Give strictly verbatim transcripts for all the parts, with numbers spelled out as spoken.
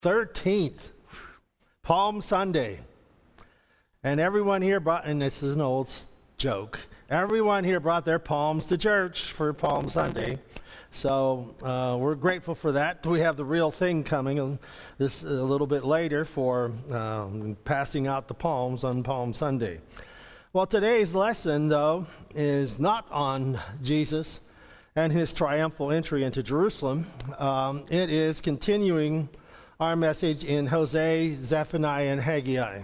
thirteenth, Palm Sunday. And everyone here brought, and this is an old joke, everyone here brought their palms to church for Palm Sunday. So uh, we're grateful for that. We have the real thing coming this a little bit later for um, passing out the palms on Palm Sunday. Well, today's lesson, though, is not on Jesus and his triumphal entry into Jerusalem. Um, it is continuing our message in Hosea, Zephaniah, and Haggai.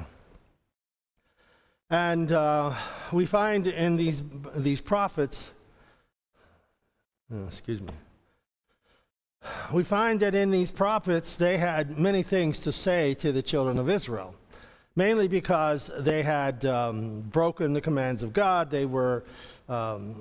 And uh, we find in these these prophets, oh, excuse me, we find that in these prophets they had many things to say to the children of Israel, mainly because they had um, broken the commands of God. They were um,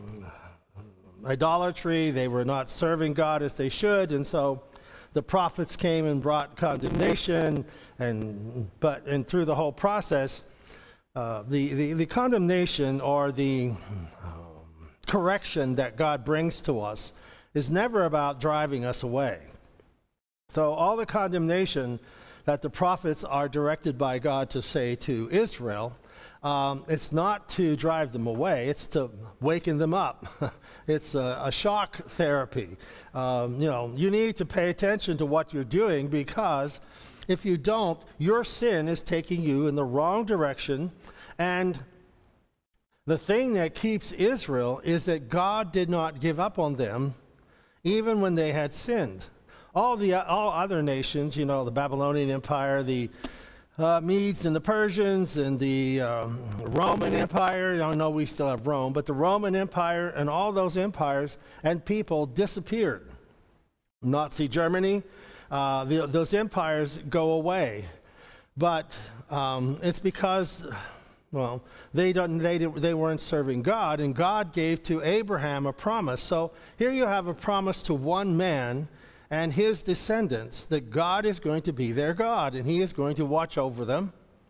idolatry. They were not serving God as they should, and so the prophets came and brought condemnation. And but and through the whole process, uh, the, the the condemnation or the um, correction that God brings to us is never about driving us away. So all the condemnation that the prophets are directed by God to say to Israel, um, it's not to drive them away, it's to waken them up. It's a, a shock therapy. Um, you know, you need to pay attention to what you're doing, because if you don't, your sin is taking you in the wrong direction. And the thing that keeps Israel is that God did not give up on them even when they had sinned. All the all other nations, you know, the Babylonian Empire, the uh, Medes and the Persians, and the um, Roman Empire. I don't know, we still have Rome, but the Roman Empire and all those empires and people disappeared. Nazi Germany, uh, the, those empires go away. But um, it's because, well, they don't they they weren't serving God, and God gave to Abraham a promise. So here you have a promise to one man and his descendants that God is going to be their God, and he is going to watch over them,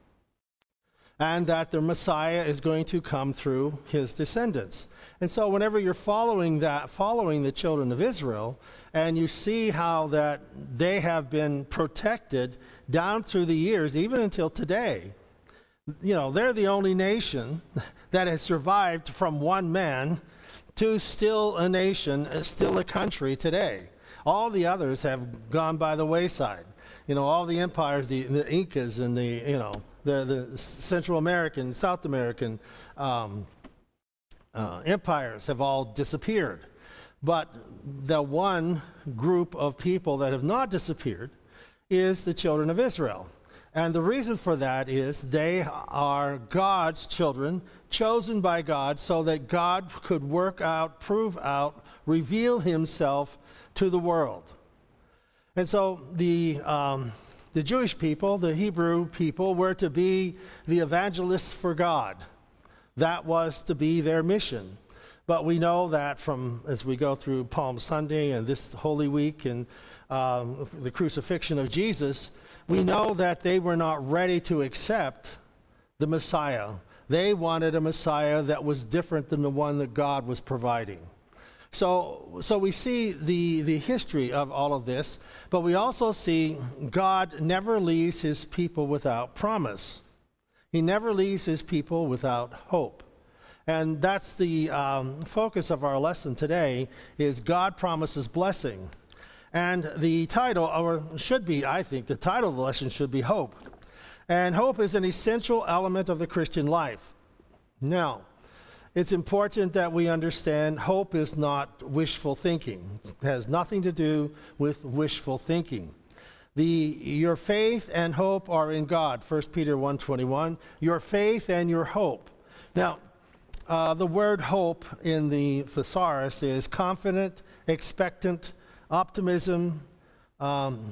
and that the Messiah is going to come through his descendants. And so whenever you're following that, following the children of Israel, and you see how that they have been protected down through the years, even until today, you know, they're the only nation that has survived from one man to still a nation, still a country today. All the others have gone by the wayside. You know, all the empires, the, the Incas and the, you know, the, the Central American, South American um, uh, empires have all disappeared. But the one group of people that have not disappeared is the children of Israel. And the reason for that is they are God's children, chosen by God so that God could work out, prove out, reveal himself to the world. And so the um, the Jewish people, the Hebrew people, were to be the evangelists for God. That was to be their mission. But we know that from, as we go through Palm Sunday and this Holy Week and um, the crucifixion of Jesus, we know that they were not ready to accept the Messiah. They wanted a Messiah that was different than the one that God was providing. So, so we see the, the history of all of this, but we also see God never leaves his people without promise. He never leaves his people without hope. And that's the um, focus of our lesson today, is God promises blessing. And the title, or should be, I think, the title of the lesson should be Hope. And hope is an essential element of the Christian life. Now, it's important that we understand hope is not wishful thinking. It has nothing to do with wishful thinking. The, your faith and hope are in God, First Peter one twenty-one. Your faith and your hope. Now, uh, the word hope in the thesaurus is confident, expectant, optimism, um,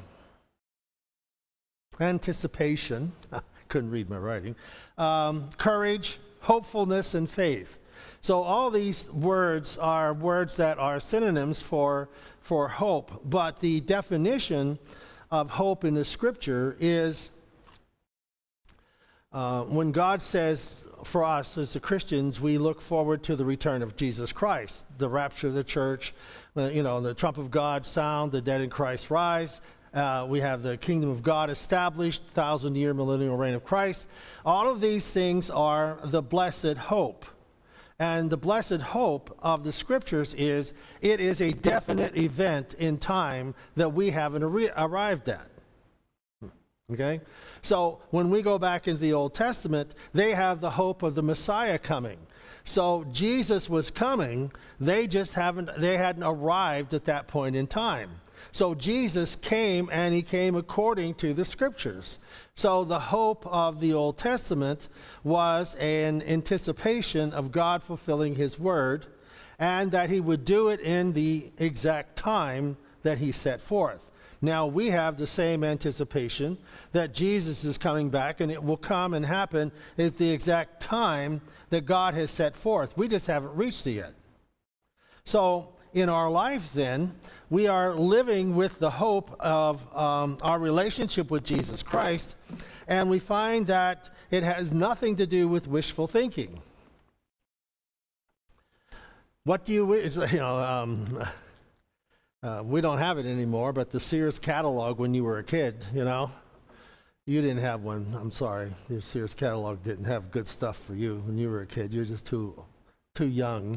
anticipation. I couldn't read my writing. Um, courage, hopefulness, and faith. So all these words are words that are synonyms for, for hope, but the definition of hope in the Scripture is uh, when God says for us as the Christians, we look forward to the return of Jesus Christ, the rapture of the church, uh, you know, the trump of God sound, the dead in Christ rise, Uh, we have the kingdom of God established, thousand-year millennial reign of Christ. All of these things are the blessed hope. And the blessed hope of the Scriptures is it is a definite event in time that we haven't ar- arrived at. Okay? So when we go back into the Old Testament, they have the hope of the Messiah coming. So Jesus was coming, they just haven't, they hadn't arrived at that point in time. So Jesus came, and he came according to the Scriptures. So the hope of the Old Testament was an anticipation of God fulfilling his word, and that he would do it in the exact time that he set forth. Now we have the same anticipation that Jesus is coming back, and it will come and happen at the exact time that God has set forth. We just haven't reached it yet. So in our life then, we are living with the hope of um, our relationship with Jesus Christ, and we find that it has nothing to do with wishful thinking. What do you wish? You know, um, uh, we don't have it anymore, but the Sears catalog when you were a kid, you know, you didn't have one. I'm sorry, your Sears catalog didn't have good stuff for you when you were a kid. You're just too, too young.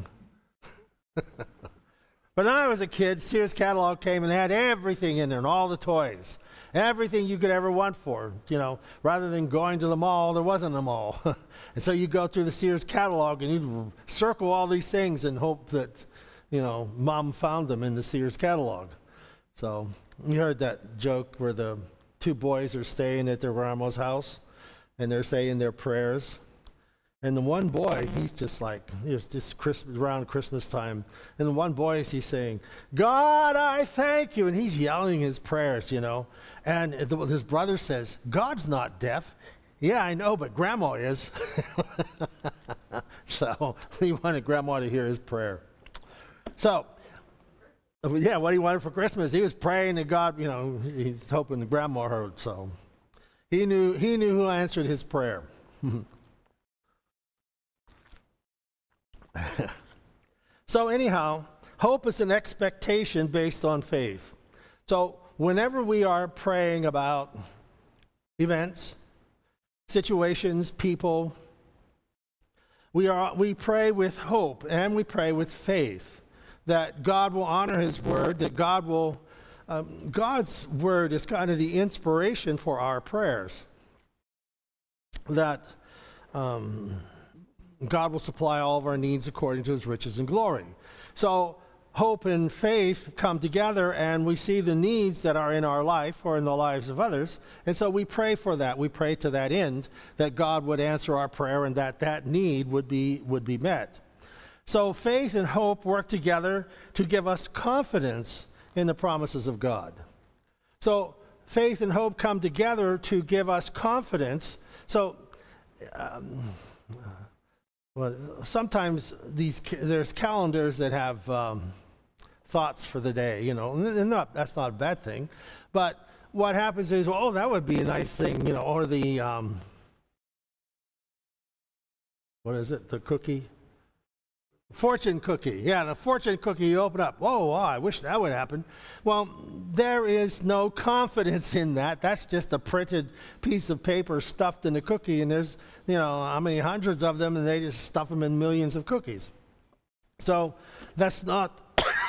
But when I was a kid, Sears catalog came and had everything in there and all the toys. Everything you could ever want for, you know. Rather than going to the mall, there wasn't a mall. And so you go through the Sears catalog and you circle all these things and hope that, you know, Mom found them in the Sears catalog. So you heard that joke where the two boys are staying at their grandma's house and they're saying their prayers. And the one boy, he's just like, it was just Christmas, around Christmas time. And the one boy, he's saying, God, I thank you. And he's yelling his prayers, you know. And the, his brother says, God's not deaf. Yeah, I know, but Grandma is. So he wanted Grandma to hear his prayer. So, yeah, what he wanted for Christmas, he was praying to God, you know, he's hoping the Grandma heard. So he knew, he knew who answered his prayer. So anyhow, hope is an expectation based on faith. So whenever we are praying about events, situations, people, we are we pray with hope and we pray with faith that God will honor his word, that God will, um, God's word is kind of the inspiration for our prayers. That um, God will supply all of our needs according to his riches and glory. So hope and faith come together, and we see the needs that are in our life or in the lives of others. And so we pray for that. We pray to that end that God would answer our prayer and that that need would be would be met. So faith and hope work together to give us confidence in the promises of God. So faith and hope come together to give us confidence. So um, Well, sometimes these there's calendars that have um, thoughts for the day, you know, and not, that's not a bad thing. But what happens is, well, oh, that would be a nice thing, you know, or the, um, what is it, the cookie? Fortune cookie. Yeah, the fortune cookie you open up. Whoa, wow, I wish that would happen. Well, there is no confidence in that. That's just a printed piece of paper stuffed in a cookie, and there's, you know, how many hundreds of them, and they just stuff them in millions of cookies. So that's not,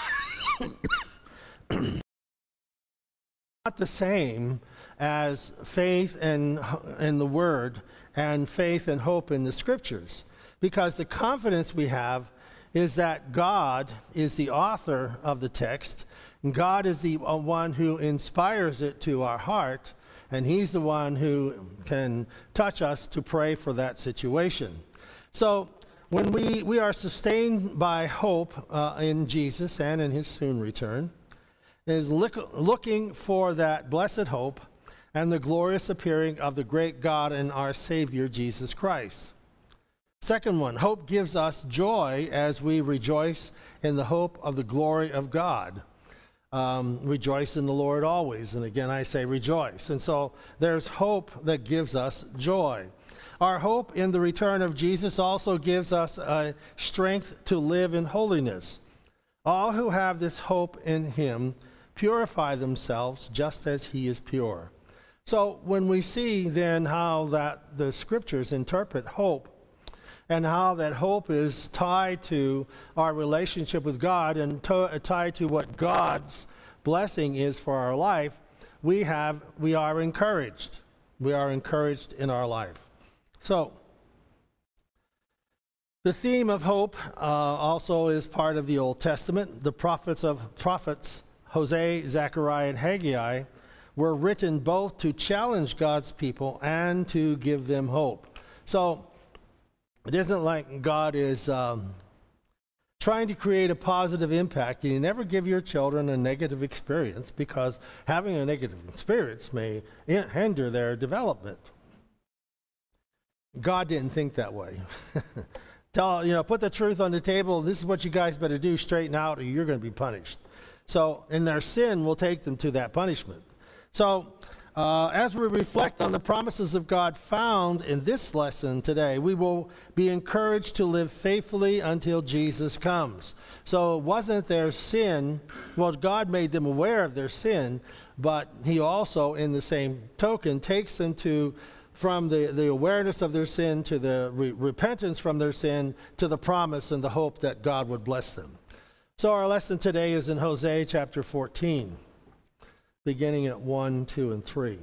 not the same as faith and in the Word and faith and hope in the Scriptures, because the confidence we have is that God is the author of the text, and God is the one who inspires it to our heart, and he's the one who can touch us to pray for that situation. So when we, we are sustained by hope uh, in Jesus and in his soon return, is look, looking for that blessed hope and the glorious appearing of the great God and our Savior, Jesus Christ. Second one, hope gives us joy as we rejoice in the hope of the glory of God. Um, rejoice in the Lord always. And again, I say rejoice. And so there's hope that gives us joy. Our hope in the return of Jesus also gives us a strength to live in holiness. All who have this hope in him purify themselves just as he is pure. So when we see then how that the scriptures interpret hope, and how that hope is tied to our relationship with God and to, tied to what God's blessing is for our life, we have we are encouraged. We are encouraged in our life. So the theme of hope uh, also is part of the Old Testament. The prophets of prophets Hosea, Zechariah, and Haggai were written both to challenge God's people and to give them hope. So it isn't like God is um, trying to create a positive impact. You never give your children a negative experience, because having a negative experience may hinder their development. God didn't think that way. Tell, you know, put the truth on the table. This is what you guys better do. Straighten out, or you're going to be punished. So, and their sin will take them to that punishment. So, uh, as we reflect on the promises of God found in this lesson today, we will be encouraged to live faithfully until Jesus comes. So it wasn't their sin. Well, God made them aware of their sin, but he also, in the same token, takes them to from the, the awareness of their sin to the re- repentance from their sin to the promise and the hope that God would bless them. So our lesson today is in Hosea chapter fourteen, beginning at one, two, and three.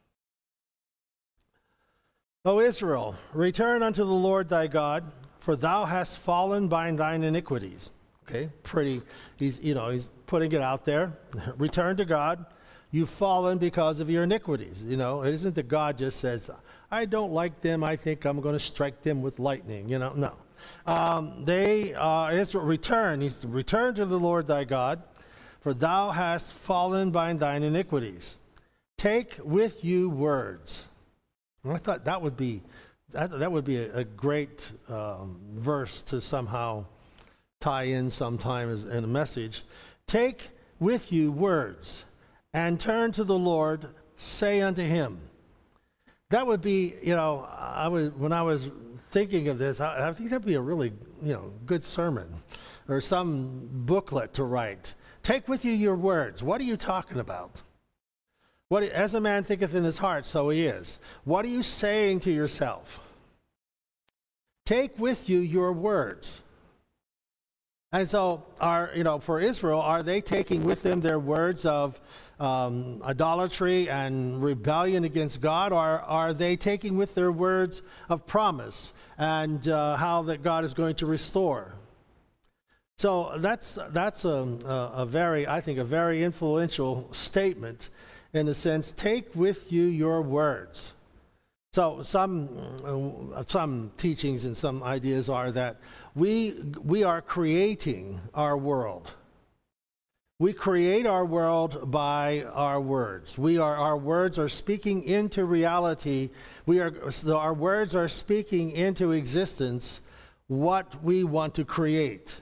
O Israel, return unto the Lord thy God, for thou hast fallen by thine iniquities. Okay, pretty, he's, you know, he's putting it out there. Return to God. You've fallen because of your iniquities. You know, it isn't that God just says, I don't like them, I think I'm going to strike them with lightning. You know, no. Um, they, uh, Israel, return. He's to return to the Lord thy God, for thou hast fallen by thine iniquities. Take with you words. And I thought that would be, that, that would be a, a great um, verse to somehow tie in sometime as, in a message. Take with you words, and turn to the Lord, say unto him. That would be, you know, I was, when I was thinking of this, I, I think that'd be a really, you know, good sermon or some booklet to write. Take with you your words. What are you talking about? What, as a man thinketh in his heart, so he is. What are you saying to yourself? Take with you your words. And so, are you know, for Israel, are they taking with them their words of um, idolatry and rebellion against God, or are they taking with their words of promise and uh, how that God is going to restore? So that's that's a, a, a very, I think, a very influential statement in the sense, take with you your words. So some uh, some teachings and some ideas are that we we are creating our world. We create our world by our words. We are our words are speaking into reality. We are our words are speaking into existence what we want to create.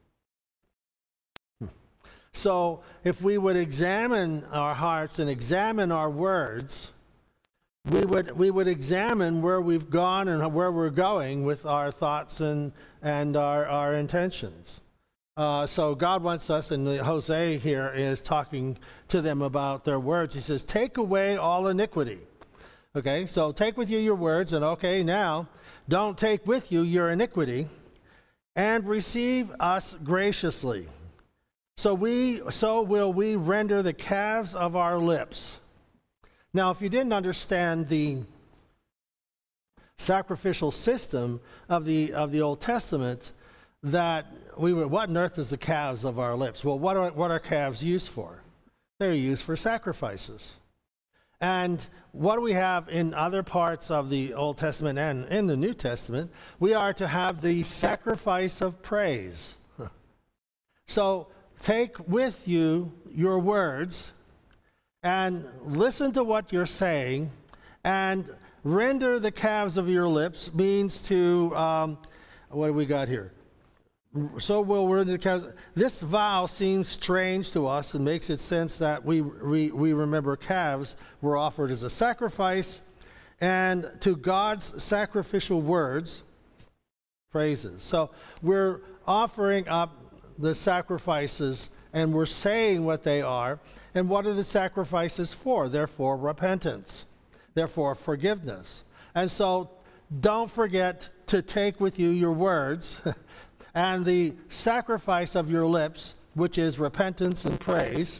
So if we would examine our hearts and examine our words, we would we would examine where we've gone and where we're going with our thoughts and and our, our intentions. Uh, so God wants us, and Hosea here is talking to them about their words. He says, take away all iniquity. Okay, so take with you your words, and okay, now don't take with you your iniquity, and receive us graciously. So we so will we render the calves of our lips. Now, if you didn't understand the sacrificial system of the of the Old Testament, that we were, what on earth is the calves of our lips? Well, what are what are calves used for? They're used for sacrifices. And what do we have in other parts of the Old Testament and in the New Testament? We are to have the sacrifice of praise. So take with you your words and listen to what you're saying, and render the calves of your lips means to, um, what do we got here? So will render the calves. This vow seems strange to us and makes it sense that we, we, we remember calves were offered as a sacrifice, and to God's sacrificial words, praises. So we're offering up the sacrifices and we're saying what they are. And what are the sacrifices for? They're for repentance. They're for forgiveness. And so don't forget to take with you your words and the sacrifice of your lips, which is repentance and praise.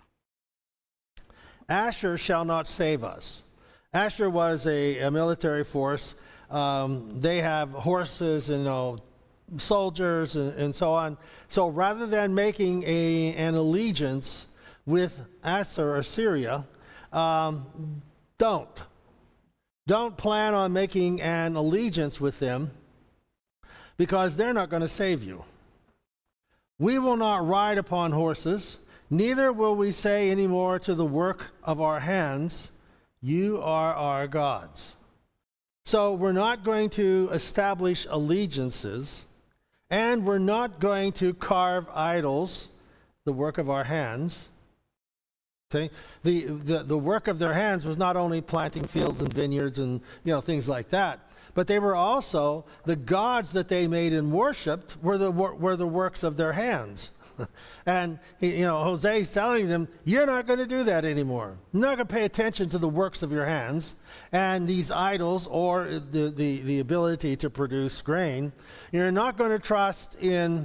Asher shall not save us. Asher was a, a military force. Um, they have horses and you know, soldiers and, and so on. So rather than making a, an allegiance with Asher or Syria, um, don't. Don't plan on making an allegiance with them because they're not going to save you. We will not ride upon horses, neither will we say anymore to the work of our hands, you are our gods. So we're not going to establish allegiances, and we're not going to carve idols, the work of our hands. Okay? The, the, the work of their hands was not only planting fields and vineyards and you know things like that, but they were also, the gods that they made and worshipped were the, were the works of their hands. And you know, Hosea's telling them, you're not going to do that anymore. You're not going to pay attention to the works of your hands and these idols or the, the, the ability to produce grain. You're not going to trust in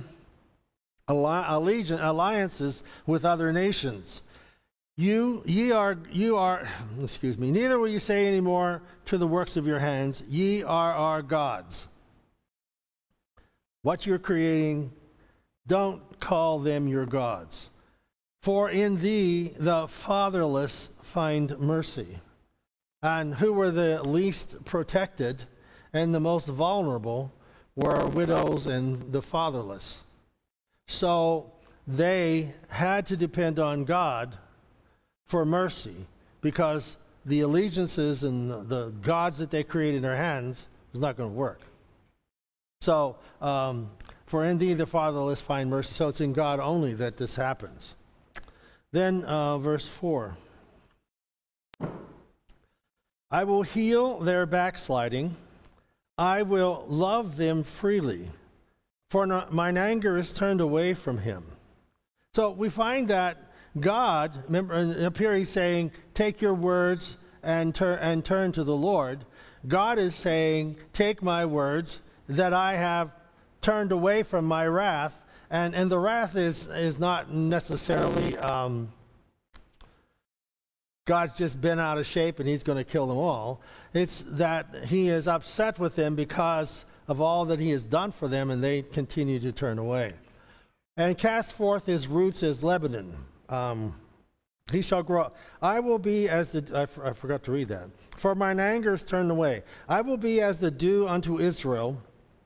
alliances with other nations. You, ye are, you are, excuse me, neither will you say anymore to the works of your hands, ye are our gods. What you're creating, don't call them your gods. For in thee the fatherless find mercy. And who were the least protected and the most vulnerable were widows and the fatherless. So they had to depend on God for mercy, because the allegiances and the gods that they created in their hands was not going to work. So, um, for in thee the fatherless find mercy. So it's in God only that this happens. Then uh, verse four. I will heal their backsliding. I will love them freely. For not, mine anger is turned away from him. So we find that God, remember up here he's saying, take your words and, tur- and turn to the Lord. God is saying, take my words that I have turned away from my wrath. And, and the wrath is, is not necessarily um, God's just been out of shape and he's going to kill them all. It's that he is upset with them because of all that he has done for them, and they continue to turn away. And cast forth his roots as Lebanon. Um, he shall grow. I will be as the, I, f- I forgot to read that. For mine anger is turned away. I will be as the dew unto Israel.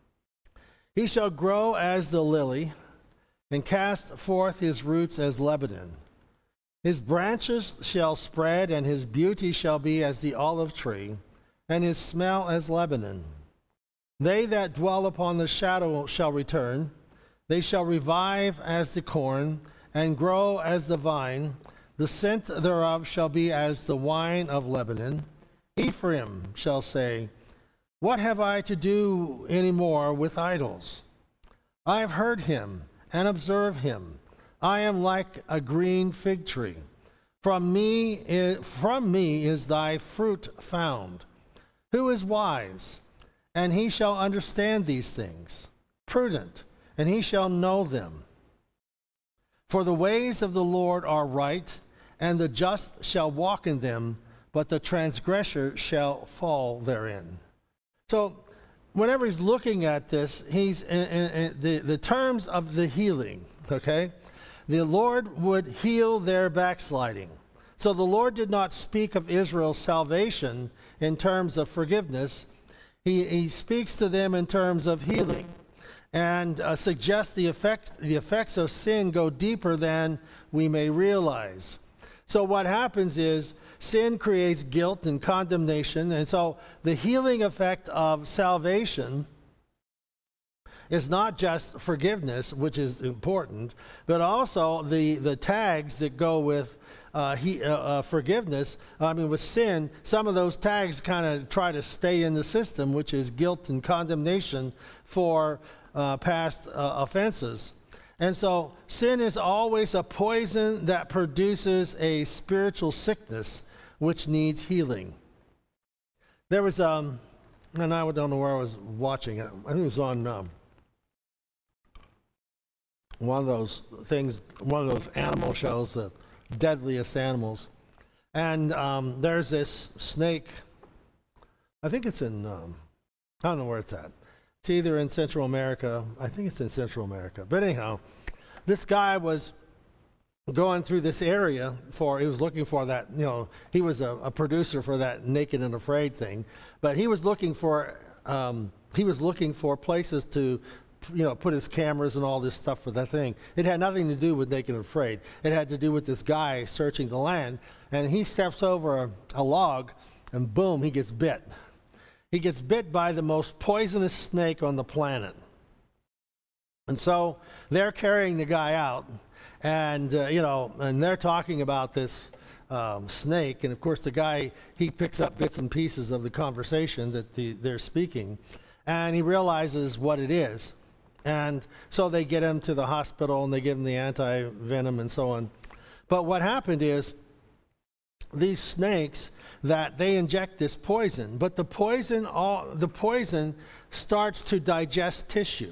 He shall grow as the lily, and cast forth his roots as Lebanon. His branches shall spread, and his beauty shall be as the olive tree, and his smell as Lebanon. They that dwell upon the shadow shall return. They shall revive as the corn, and grow as the vine. The scent thereof shall be as the wine of Lebanon. Ephraim shall say, what have I to do any more with idols? I have heard him and observed him. I am like a green fig tree. From me is, from me is thy fruit found. Who is wise? And he shall understand these things. Prudent, and he shall know them. For the ways of the Lord are right, and the just shall walk in them, but the transgressor shall fall therein. So whenever he's looking at this, he's in, in, in the, the terms of the healing, okay? The Lord would heal their backsliding. So the Lord did not speak of Israel's salvation in terms of forgiveness. He, he speaks to them in terms of healing, and uh, suggests the effect, the effects of sin go deeper than we may realize. So what happens is sin creates guilt and condemnation, and so the healing effect of salvation is not just forgiveness, which is important, but also the, the tags that go with uh, he, uh, uh, forgiveness. I mean, with sin, some of those tags kind of try to stay in the system, which is guilt and condemnation for Uh, past uh, offenses. And so sin is always a poison that produces a spiritual sickness which needs healing. There was, um, and I don't know where I was watching it. I think it was on um, one of those things, one of those animal shows, the deadliest animals. And um, there's this snake. I think it's in, um, I don't know where it's at. It's either in Central America. I think it's in Central America. But anyhow, this guy was going through this area for, he was looking for that, you know, he was a, a producer for that Naked and Afraid thing. But he was looking for, um, he was looking for places to, you know, put his cameras and all this stuff for that thing. It had nothing to do with Naked and Afraid. It had to do with this guy searching the land. And he steps over a, a log, and boom, he gets bit. He gets bit by the most poisonous snake on the planet. And so they're carrying the guy out, and, uh, you know, and they're talking about this um, snake. And, of course, the guy, he picks up bits and pieces of the conversation that the, they're speaking, and he realizes what it is. And so they get him to the hospital, and they give him the anti-venom and so on. But what happened is these snakes, that they inject this poison, but the poison all the poison starts to digest tissue.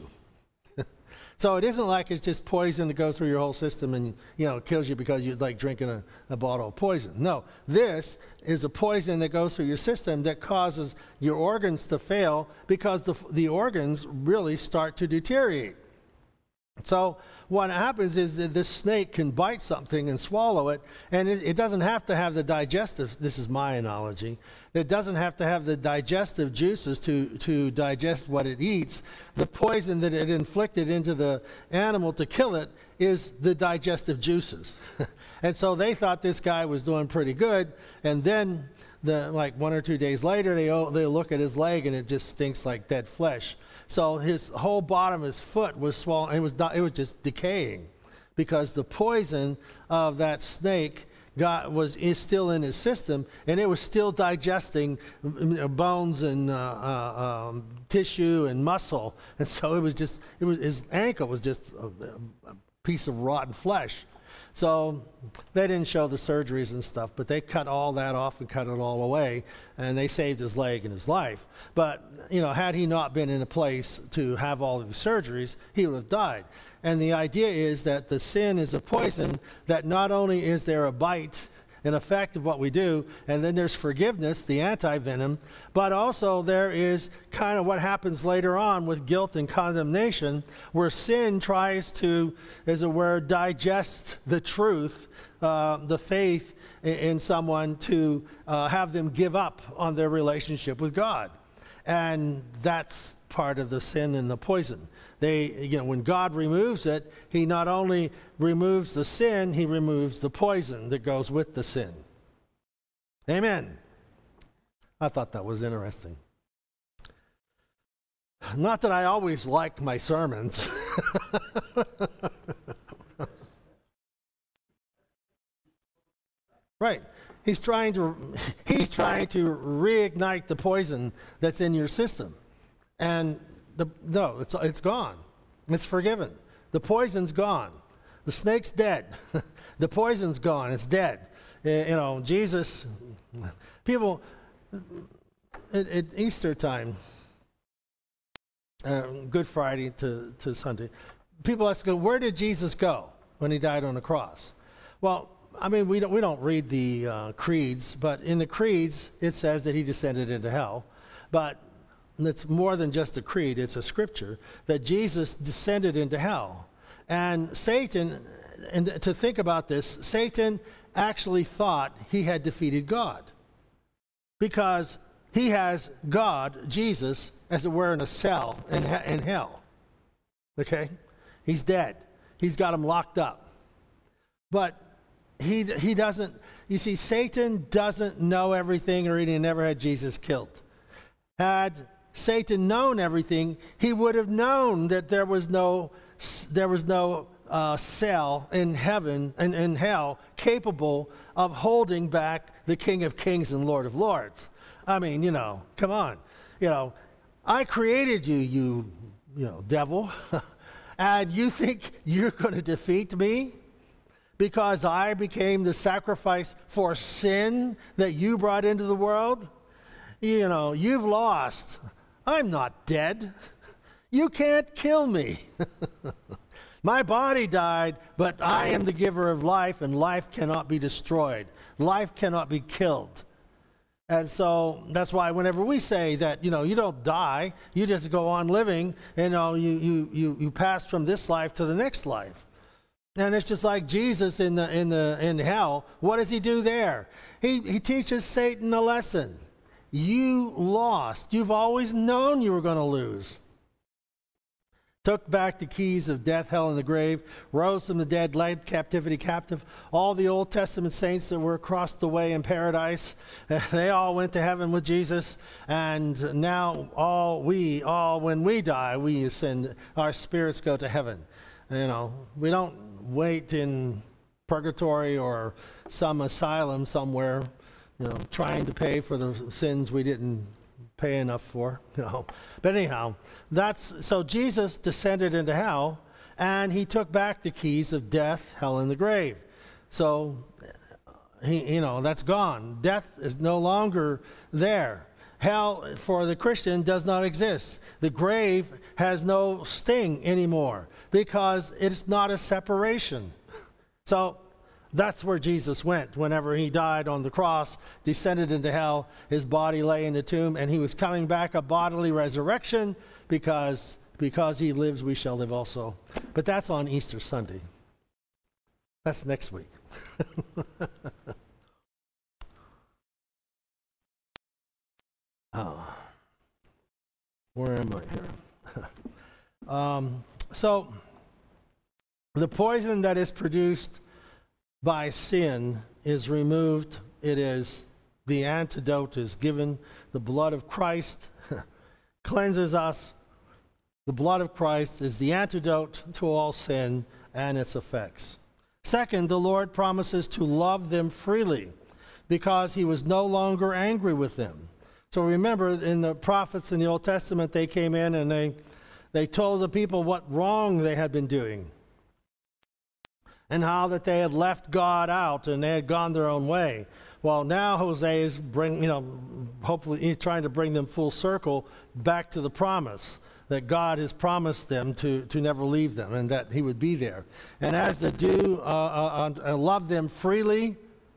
So it isn't like it's just poison that goes through your whole system and, you know, kills you because you like drinking a, a bottle of poison. No, this is a poison that goes through your system that causes your organs to fail because the the organs really start to deteriorate. So what happens is that this snake can bite something and swallow it, and it, it doesn't have to have the digestive, this is my analogy, it doesn't have to have the digestive juices to, to digest what it eats. The poison that it inflicted into the animal to kill it is the digestive juices. And so they thought this guy was doing pretty good, and then the, like one or two days later, they, they look at his leg and it just stinks like dead flesh. So his whole bottom of his foot was swollen. It was it was just decaying because the poison of that snake got was is still in his system, and it was still digesting bones and uh, uh, um, tissue and muscle. And so it was just it was his ankle was just a, a piece of rotten flesh. So they didn't show the surgeries and stuff, but they cut all that off and cut it all away, and they saved his leg and his life. But, you know, had he not been in a place to have all of these surgeries, he would have died. And the idea is that the sin is a poison, that not only is there a bite, an effect of what we do, and then there's forgiveness, the anti-venom, but also there is kind of what happens later on with guilt and condemnation, where sin tries to, as it were, digest the truth, uh, the faith in, in someone to uh, have them give up on their relationship with God. And that's part of the sin and the poison. They, you know, when God removes it, he not only removes the sin, he removes the poison that goes with the sin. Amen. I thought that was interesting. Not that I always like my sermons. Right. He's trying to he's trying to reignite the poison that's in your system. And the, no, it's it's gone. It's forgiven. The poison's gone. The snake's dead. The poison's gone. It's dead. Uh, you know, Jesus, people, at, at Easter time, uh, Good Friday to, to Sunday, people ask, where did Jesus go when he died on the cross? Well, I mean, we don't, we don't read the uh, creeds, but in the creeds, it says that he descended into hell. But it's more than just a creed, it's a scripture, that Jesus descended into hell. And Satan, and to think about this, Satan actually thought he had defeated God. Because he has God, Jesus, as it were, in a cell in, in hell. Okay? He's dead. He's got him locked up. But he he doesn't, you see, Satan doesn't know everything, or he never had Jesus killed. Had Satan known everything, he would have known that there was no there was no uh, cell in heaven and in hell capable of holding back the King of Kings and Lord of Lords. I mean, you know, come on, you know, I created you, you you know, devil, And you think you're going to defeat me because I became the sacrifice for sin that you brought into the world? You know, you've lost. I'm not dead. You can't kill me. My body died, but I am the giver of life, and life cannot be destroyed. Life cannot be killed. And so that's why whenever we say that, you know, you don't die, you just go on living, you know, you, you, you, you pass from this life to the next life. And it's just like Jesus in the in the in hell. What does he do there? He he teaches Satan a lesson. You lost. You've always known you were going to lose. Took back the keys of death, hell, and the grave, rose from the dead, led captivity captive. All the Old Testament saints that were across the way in paradise, they all went to heaven with Jesus. And now all we, all when we die, we ascend, our spirits go to heaven. You know, we don't wait in purgatory or some asylum somewhere, you know, trying to pay for the sins we didn't pay enough for, you know. But anyhow, that's so Jesus descended into hell, and he took back the keys of death, hell, and the grave. So he, you know, that's gone. Death is no longer there. Hell for the Christian does not exist. The grave has no sting anymore because it's not a separation. So that's where Jesus went whenever he died on the cross, descended into hell, his body lay in the tomb, and he was coming back a bodily resurrection because, because he lives, we shall live also. But that's on Easter Sunday. That's next week. Oh, where am I here? um, so, the poison that is produced by sin is removed. It is, the antidote is given. The blood of Christ cleanses us. The blood of Christ is the antidote to all sin and its effects. Second, the Lord promises to love them freely because he was no longer angry with them. So remember, in the prophets in the Old Testament, they came in and they, they told the people what wrong they had been doing, and how that they had left God out and they had gone their own way. Well, now Hosea is bring, you know, hopefully he's trying to bring them full circle back to the promise that God has promised them to, to never leave them and that he would be there. And as the dew, uh, uh, uh, love them freely.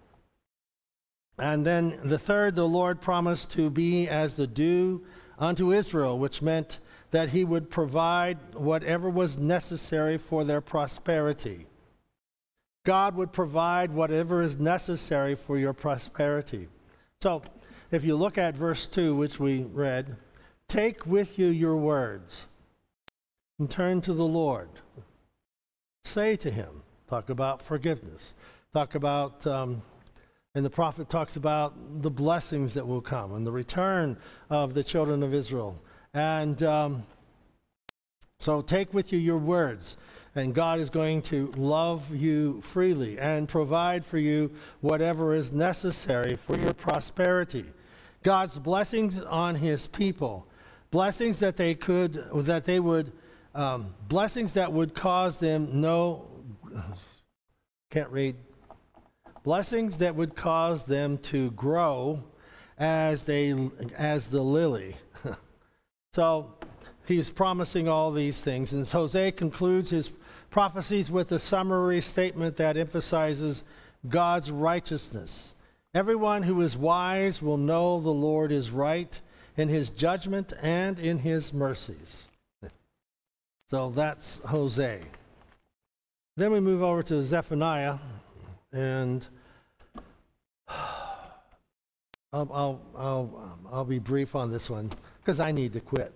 And then the third, the Lord promised to be as the dew unto Israel, which meant that he would provide whatever was necessary for their prosperity. God would provide whatever is necessary for your prosperity. So, if you look at verse two, which we read, take with you your words and turn to the Lord. Say to him, talk about forgiveness. Talk about, um, and the prophet talks about the blessings that will come and the return of the children of Israel. And um, so take with you your words. And God is going to love you freely and provide for you whatever is necessary for your prosperity. God's blessings on his people, blessings that they could, that they would, um, blessings that would cause them no, can't read, blessings that would cause them to grow as they, as the lily. So he's promising all these things, and Hosea concludes his prophecies with a summary statement that emphasizes God's righteousness. Everyone who is wise will know the Lord is right in his judgment and in his mercies. So that's Hosea. Then we move over to Zephaniah, and I'll, I'll, I'll, I'll be brief on this one because I need to quit.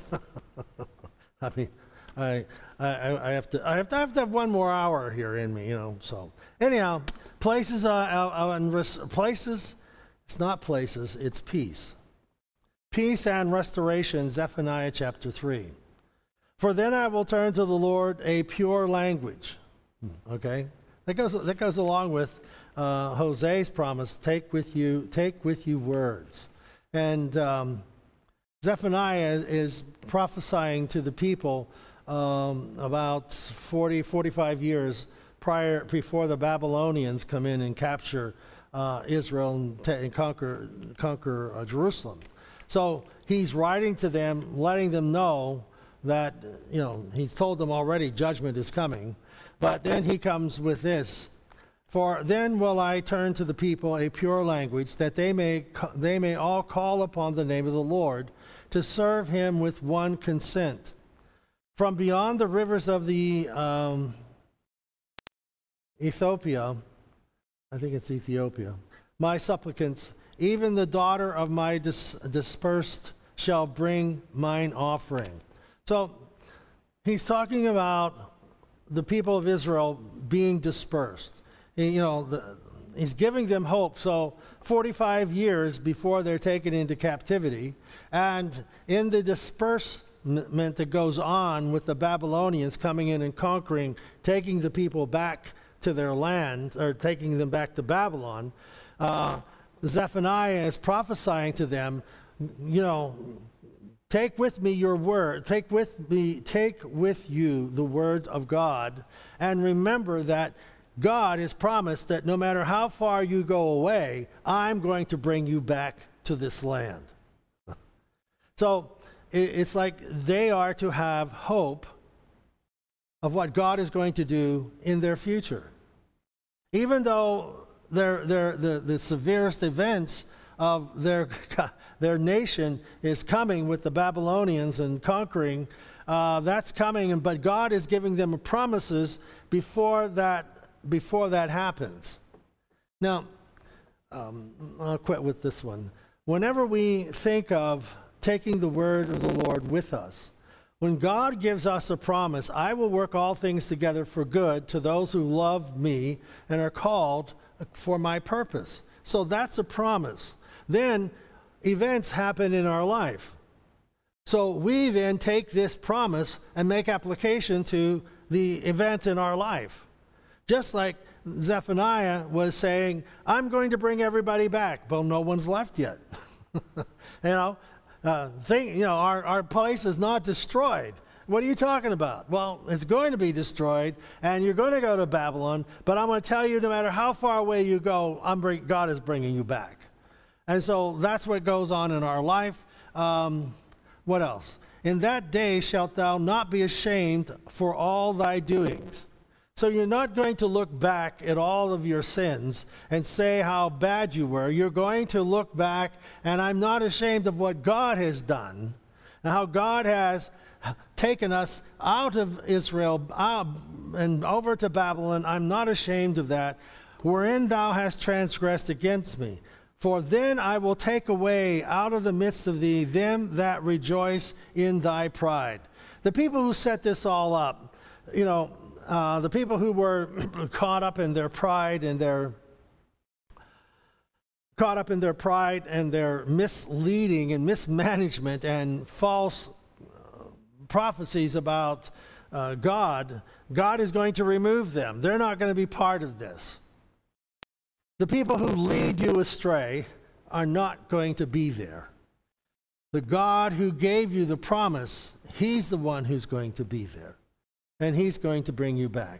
I mean, I, I, I have to, I have to, I have to have one more hour here in me, you know. So, anyhow, places, uh, uh, and res- places. It's not places. It's peace, peace and restoration. Zephaniah chapter three. For then I will turn to the Lord a pure language. Okay, that goes that goes along with uh, Hosea's promise. Take with you, take with you words, and um, Zephaniah is prophesying to the people um, about forty, forty-five years prior, before the Babylonians come in and capture uh, Israel and, t- and conquer, conquer uh, Jerusalem. So he's writing to them, letting them know that, you know, he's told them already judgment is coming. But then he comes with this. For then will I turn to the people a pure language, that they may they may all call upon the name of the Lord, to serve him with one consent. From beyond the rivers of the um, Ethiopia, I think it's Ethiopia, my supplicants, even the daughter of my dis- dispersed shall bring mine offering. So he's talking about the people of Israel being dispersed. You know, the, he's giving them hope. So forty-five years before they're taken into captivity, and in the disbursement that goes on with the Babylonians coming in and conquering, taking the people back to their land, or taking them back to Babylon, uh, Zephaniah is prophesying to them, you know, take with me your word, take with me, take with you the word of God, and remember that God has promised that no matter how far you go away, I'm going to bring you back to this land. So it's like they are to have hope of what God is going to do in their future. Even though their, their, the, the severest events of their, their nation is coming with the Babylonians and conquering, uh, that's coming, but God is giving them promises before that before that happens. Now, um, I'll quit with this one. Whenever we think of taking the word of the Lord with us, when God gives us a promise, I will work all things together for good to those who love me and are called for my purpose. So that's a promise. Then events happen in our life. So we then take this promise and make application to the event in our life. Just like Zephaniah was saying, I'm going to bring everybody back. Well, no one's left yet. you know, uh, think, you know, our, our place is not destroyed. What are you talking about? Well, it's going to be destroyed, and you're going to go to Babylon, but I'm going to tell you, no matter how far away you go, I'm bring, God is bringing you back. And so that's what goes on in our life. Um, what else? In that day shalt thou not be ashamed for all thy doings. So you're not going to look back at all of your sins and say how bad you were. You're going to look back, and I'm not ashamed of what God has done, and how God has taken us out of Israel out and over to Babylon. I'm not ashamed of that, wherein thou hast transgressed against me. For then I will take away out of the midst of thee them that rejoice in thy pride. The people who set this all up, you know, Uh, the people who were caught up in their pride and their caught up in their pride and their misleading and mismanagement and false uh, prophecies about uh, God, God is going to remove them. They're not going to be part of this. The people who lead you astray are not going to be there. The God who gave you the promise, he's the one who's going to be there. And he's going to bring you back.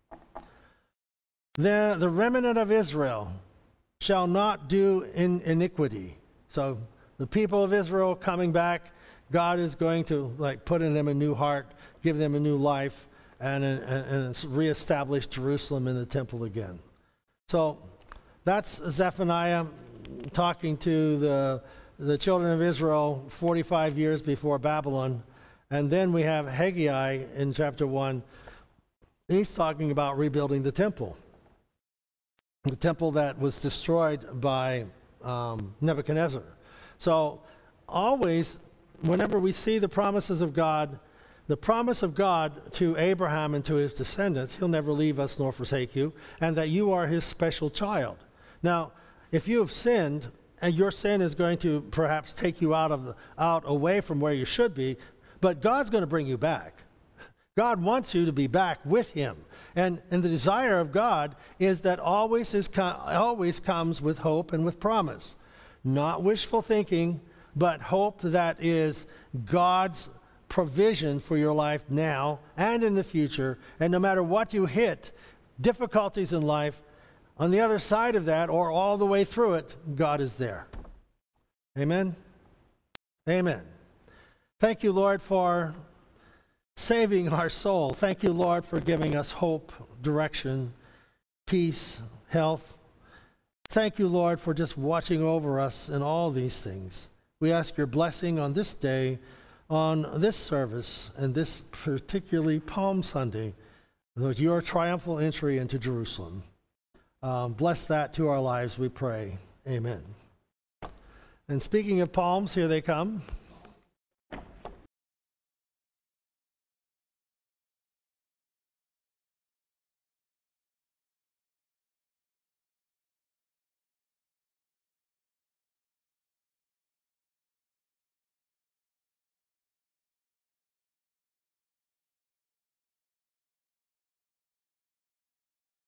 The, the remnant of Israel shall not do in iniquity. So the people of Israel coming back, God is going to like put in them a new heart, give them a new life, and, and, and reestablish Jerusalem in the temple again. So that's Zephaniah talking to the, the children of Israel forty-five years before Babylon. And then we have Haggai in chapter one. He's talking about rebuilding the temple. The temple that was destroyed by um, Nebuchadnezzar. So always, whenever we see the promises of God, the promise of God to Abraham and to his descendants, he'll never leave us nor forsake you, and that you are his special child. Now, if you have sinned, and your sin is going to perhaps take you out of the, out away from where you should be, but God's going to bring you back. God wants you to be back with him. And, and the desire of God is that always, is, always comes with hope and with promise. Not wishful thinking, but hope that is God's provision for your life now and in the future. And no matter what you hit, difficulties in life, on the other side of that or all the way through it, God is there. Amen? Amen. Thank you, Lord, for saving our soul. Thank you, Lord, for giving us hope, direction, peace, health. Thank you, Lord, for just watching over us in all these things. We ask your blessing on this day, on this service, and this particularly Palm Sunday, with your triumphal entry into Jerusalem. Um, bless that to our lives, we pray. Amen. And speaking of palms, here they come.